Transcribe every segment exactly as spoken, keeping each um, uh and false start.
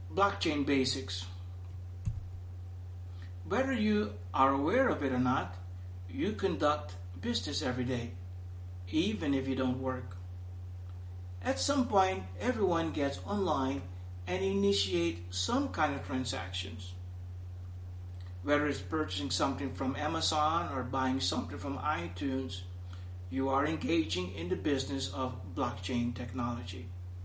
Blockchain basics. Whether you are aware of it or not, you conduct business every day, even if you don't work. At some point, everyone gets online and initiate some kind of transactions. Whether it's purchasing something from Amazon or buying something from iTunes, you are engaging in the business of blockchain technology.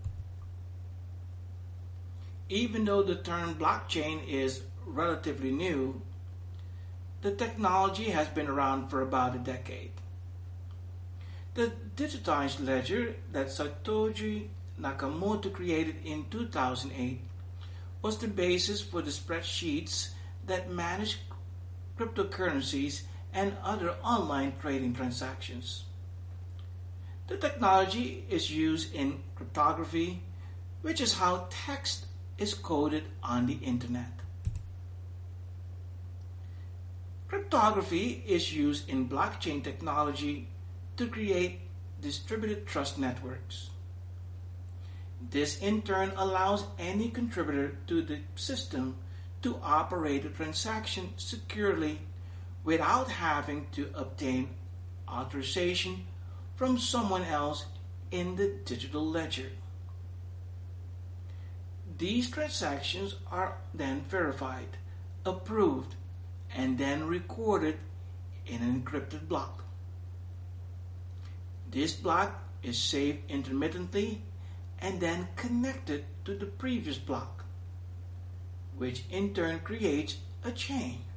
Even though the term blockchain is relatively new, the technology has been around for about a decade. The digitized ledger that Satoshi Nakamoto created in two thousand eight was the basis for the spreadsheets that manage cryptocurrencies and other online trading transactions. The technology is used in cryptography, which is how text is coded on the internet. Cryptography is used in blockchain technology to create distributed trust networks. This in turn allows any contributor to the system to operate a transaction securely without having to obtain authorization from someone else in the digital ledger. These transactions are then verified, approved, and then recorded in an encrypted block. This block is saved intermittently and then connected to the previous block, which in turn creates a chain.